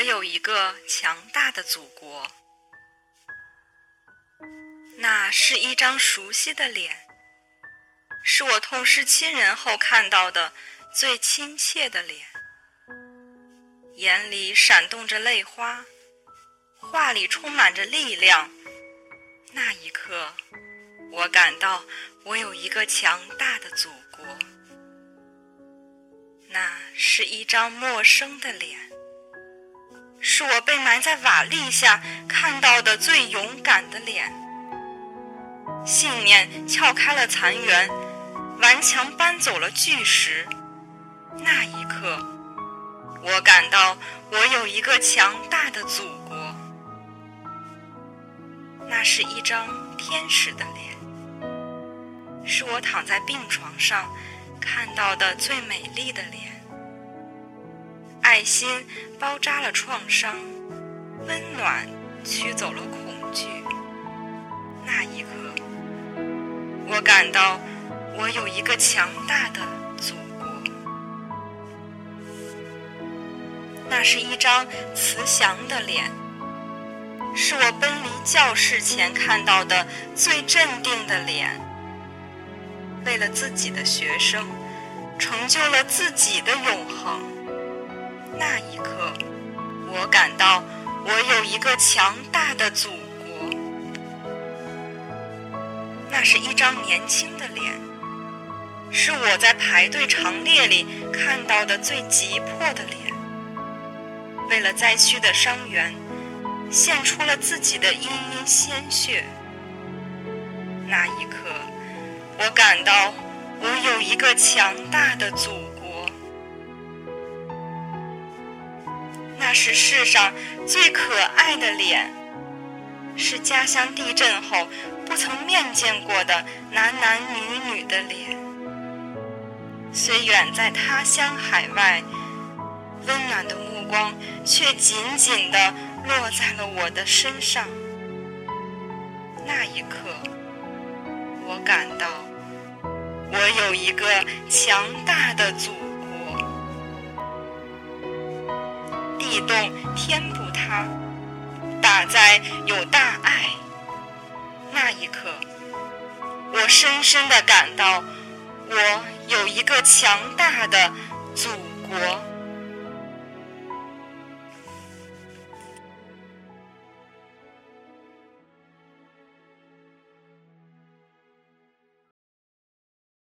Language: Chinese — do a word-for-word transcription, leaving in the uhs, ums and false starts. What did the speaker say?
有一个强大的祖国。那是一张熟悉的脸，是我痛失亲人后看到的最亲切的脸，眼里闪动着泪花，话里充满着力量。那一刻，我感到我有一个强大的祖国。那是一张陌生的脸，是我被埋在瓦砾下看到的最勇敢的脸。信念撬开了残垣，顽强搬走了巨石。那一刻，我感到我有一个强大的祖国。那是一张天使的脸，是我躺在病床上看到的最美丽的脸。爱心包扎了创伤，温暖驱走了恐惧。那一刻，我感到我有一个强大的祖国。那是一张慈祥的脸，是我奔离教室前看到的最镇定的脸。为了自己的学生，成就了自己的永恒。那一刻，我感到我有一个强大的祖国。那是一张年轻的脸，是我在排队长列里看到的最急迫的脸。为了灾区的伤员，献出了自己的殷殷鲜血。那一刻，我感到我有一个强大的祖国。那是世上最可爱的脸，是家乡地震后不曾面见过的男男女女的脸。虽远在他乡海外，温暖的目光却紧紧地落在了我的身上。那一刻，我感到我有一个强大的祖国。地洞填补它，打在有大爱。那一刻，我深深地感到我有一个强大的祖国。